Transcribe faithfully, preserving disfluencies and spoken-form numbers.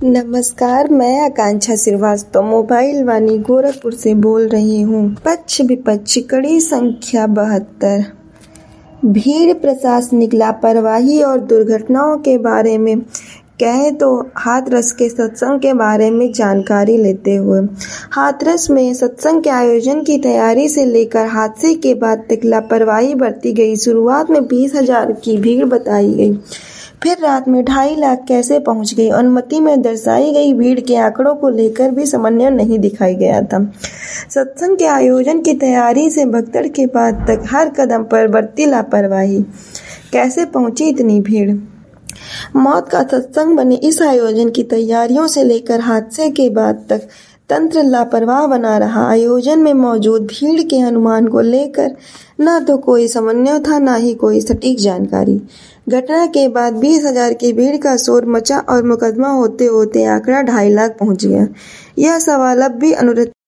नमस्कार, मैं आकांक्षा श्रीवास्तव मोबाइल वाणी गोरखपुर से बोल रही हूँ। पक्ष विपक्ष कड़ी संख्या बहत्तर। भीड़, प्रशासनिक लापरवाही और दुर्घटनाओं के बारे में कहें तो हाथरस के सत्संग के बारे में जानकारी लेते हुए, हाथरस में सत्संग के आयोजन की तैयारी से लेकर हादसे के बाद तक लापरवाही बरती गई। शुरुआत में बीस हजार की भीड़ बताई गई, फिर रात में ढाई लाख कैसे पहुंच गई। अनुमति में दर्शाई गई भीड़ के आंकड़ों को लेकर भी समन्वय नहीं दिखाई गया था। सत्संग के आयोजन की तैयारी से भगदड़ के बाद तक हर कदम पर बरती लापरवाही, कैसे पहुंची इतनी भीड़। मौत का सत्संग बने इस आयोजन की तैयारियों से लेकर हादसे के बाद तक तंत्र लापरवाह बना रहा। आयोजन में मौजूद भीड़ के अनुमान को लेकर न तो कोई समन्वय था, न ही कोई सटीक जानकारी। घटना के बाद बीस हजार की भीड़ का शोर मचा और मुकदमा होते होते आंकड़ा ढाई लाख पहुंच गया। यह सवाल अब भी अनुरत